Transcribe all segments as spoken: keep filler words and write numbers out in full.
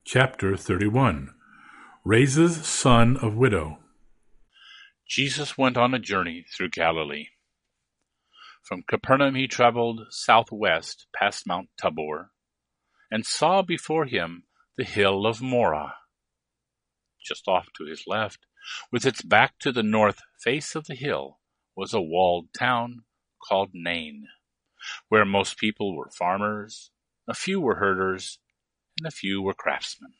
Chapter thirty-one. Raises son of widow. Jesus went on a journey through Galilee. From Capernaum he traveled southwest past Mount Tabor, and saw before him the hill of Moreh. Just off to his left, with its back to the north face of the hill, was a walled town called Nain, where most people were farmers, a few were herders, and a few were craftsmen.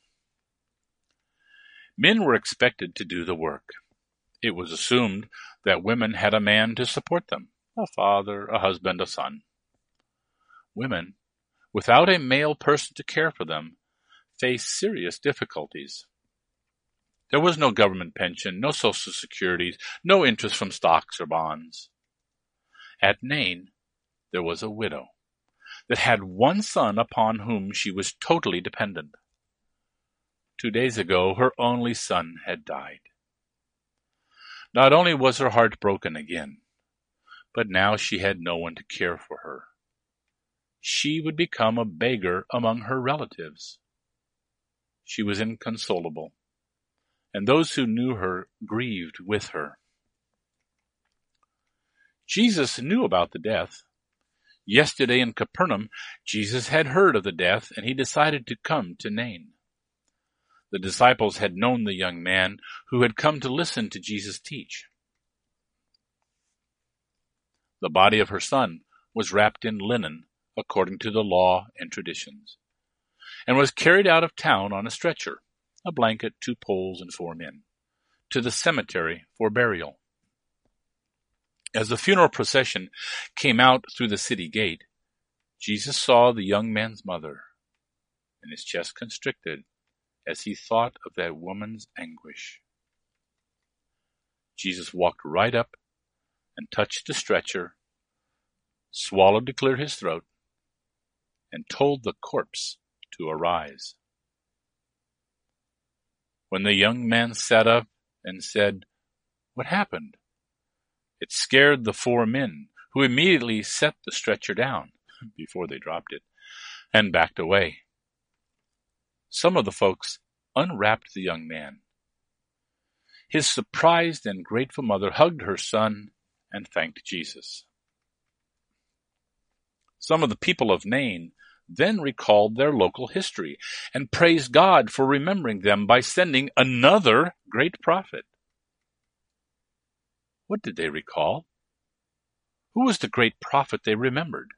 Men were expected to do the work. It was assumed that women had a man to support them, a father, a husband, a son. Women, without a male person to care for them, faced serious difficulties. There was no government pension, no social security, no interest from stocks or bonds. At Nain, there was a widow that had one son upon whom she was totally dependent. Two days ago, her only son had died. Not only was her heart broken again, but now she had no one to care for her. She would become a beggar among her relatives. She was inconsolable, and those who knew her grieved with her. Jesus knew about the death. Yesterday in Capernaum, Jesus had heard of the death, and he decided to come to Nain. The disciples had known the young man who had come to listen to Jesus teach. The body of her son was wrapped in linen, according to the law and traditions, and was carried out of town on a stretcher, a blanket, two poles, and four men, to the cemetery for burial. As the funeral procession came out through the city gate, Jesus saw the young man's mother, and his chest constricted as he thought of that woman's anguish. Jesus walked right up and touched the stretcher, swallowed to clear his throat, and told the corpse to arise. When the young man sat up and said, "What happened?" it scared the four men, who immediately set the stretcher down before they dropped it and backed away. Some of the folks unwrapped the young man. His surprised and grateful mother hugged her son and thanked Jesus. Some of the people of Nain then recalled their local history and praised God for remembering them by sending another great prophet. What did they recall? Who was the great prophet they remembered?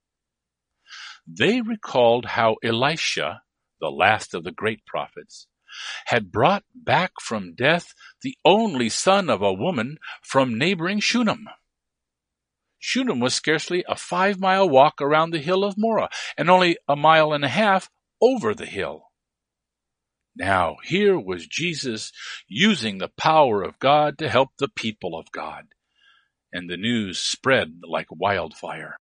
They recalled how Elisha, the last of the great prophets, had brought back from death the only son of a woman from neighboring Shunem. Shunem was scarcely a five-mile walk around the hill of Moreh, and only a mile and a half over the hill. Now here was Jesus using the power of God to help the people of God, and the news spread like wildfire.